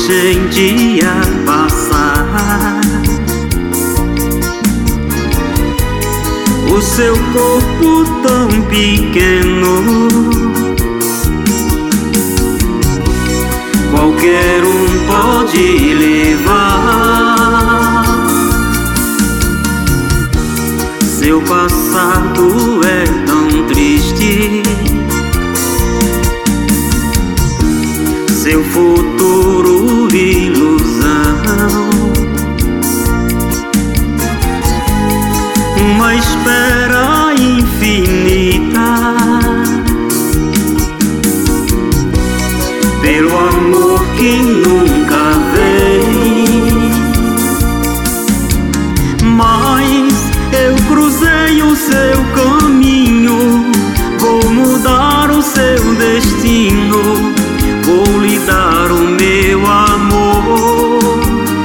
gente a passar. O seu corpo tão pequeno, qualquer um pode levar. Seu passado é tão triste, seu futuro ilusão. Uma espera infinita pelo amor que nunca vem. Mas eu cruzei o seu caminho, vou mudar o seu destino, vou lhe dar o meu amor.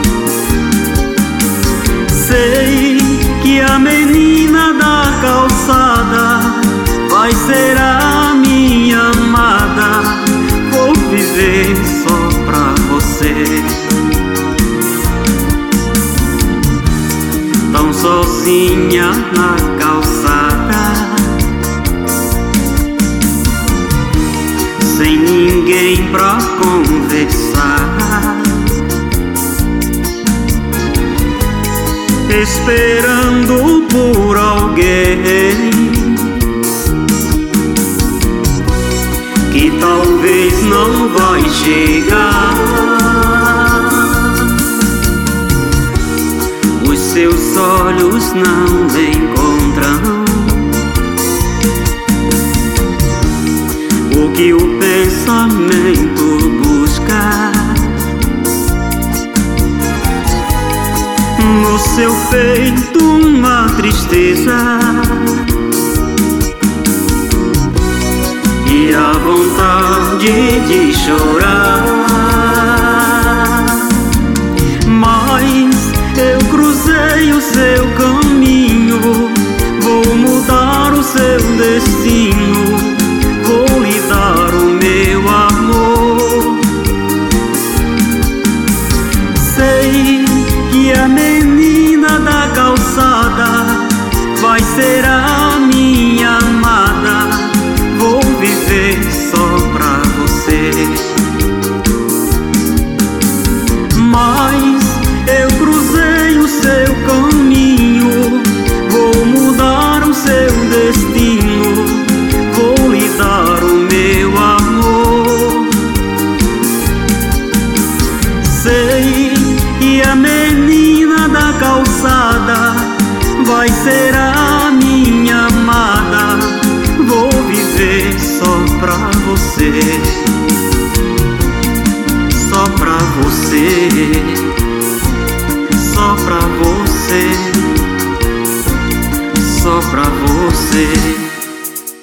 Sei que a menina da calçada vai ser a minha amada, vou viver só pra você. Tão sozinha na calçada, sem ninguém pra conversar, esperando por alguém que talvez não vai chegar. Os seus olhos não encontram o que o pensamento busca. No seu peito uma tristeza e a vontade de chorar. Mas eu cruzei o seu caminho, vou mudar o seu destino, vou lhe dar o meu amor. Sei que a menina da calçada vai ser a minha amada, vou viver só pra você. Mas eu cruzei o seu caminho, vou mudar o seu destino, vou lhe dar o meu amor. Sei que a menina da calçada vai ser a minha amada, vou viver só pra você. Só pra você, só pra você, só pra você.